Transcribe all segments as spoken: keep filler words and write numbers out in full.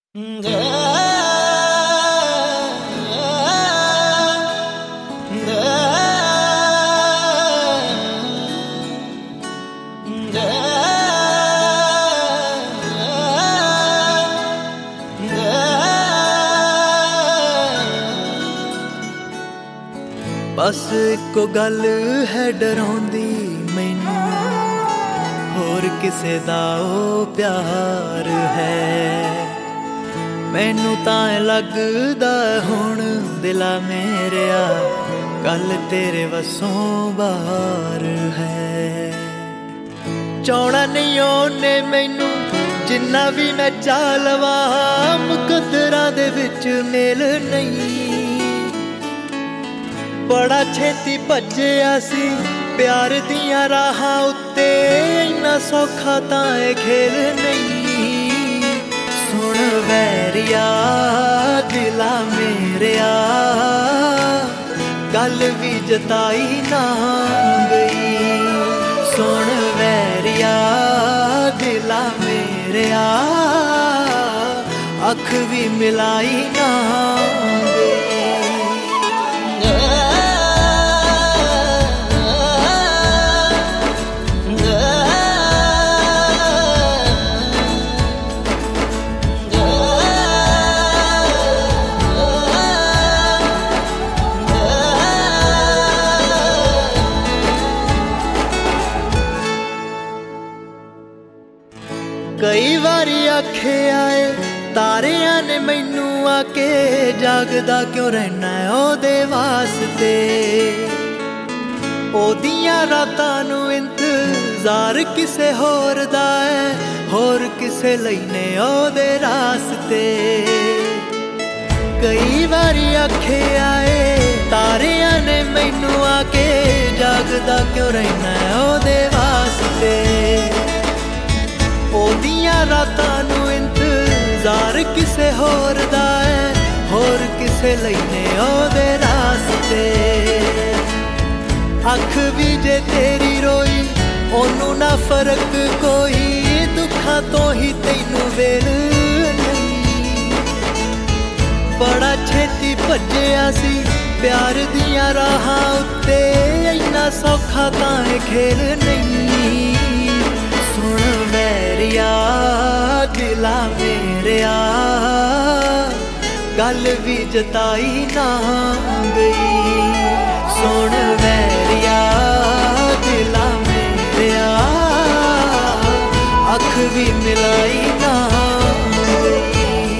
बस इको गल है डराउंदी मैनू, होर किसे दा ओ प्यार है। मैनू तां लगदा हुण दिला मेरेया गल तेरे वसों बाहर है। चाहना नहीं ओने मैनू जिन्ना भी मैं चा लवा, मुकद्दरां दे विच मेल नहीं। बड़ा छेती भज्जिया सी प्यार दियां राहां उत्ते, इन्ना सौखा तां ए खेल नहीं। सुन वैरिया दिला मेरेया गल भी जताई ना गई। सुन वैरिया दिला मेरेया अख भी मिलाई ना गई। कई बारी आखे आए तारियां ने मैनू आके, जागदा क्यों रहना है ओदे वास्ते। ओदियां रातां नू इंतजार किसे होर दा है, होर किसे लईने ओदे रास्ते। कई बारी आखे आए तारियां ने मैनू आके, जागदा क्यों रहना है ओदे वास्ते। ओदियां रातां नू इंतजार किसे होर दा है, होर किसे लईने ओदे रास्ते। अख भी जे तेरी रोई ओनू ना फर्क कोई, दुखां तो ही तैनू वेल नहीं। बड़ा छेती भज्जिया सी प्यार दियां राहां उत्ते, इन्ना सौखा तां ए खेल नहीं। सुन वैरिया दिला मेरेया गल भी जताई ना गई। सुन वैरिया दिला मेरेया अख भी मिलाई ना गई।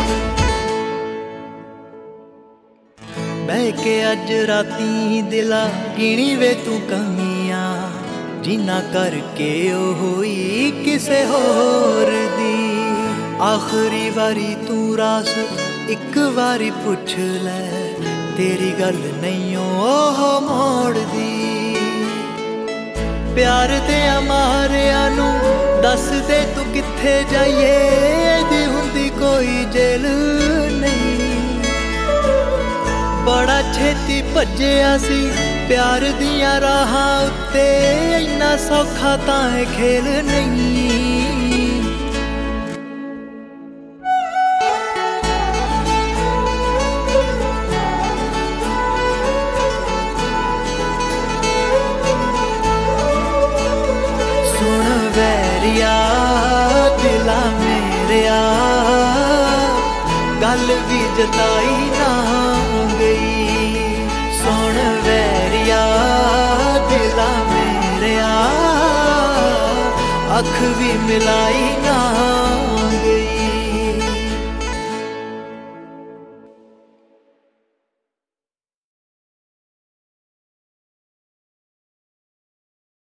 बह के अज राती दिला गिणी वे तू कमियां, जिन्ना करके ओ होई किसे होर दी। आखिरी वारी तू रास एक वारी पुछ ले, तेरी गल नहीं ओह मोड़ दी। प्यार दे मारिया नू दस दे तू किथे जाइए, दी हुंदी कोई जेल नहीं। बड़ा छेती भज्जिया सी प्यार दियां राहां उत्ते, इन्ना सौखा तां ए खेल नहीं। सुन वैरिया दिला मेरेया गल भी जताई ना गई। सुन वैरिया दिला मेरेया अख भी मिलाई ना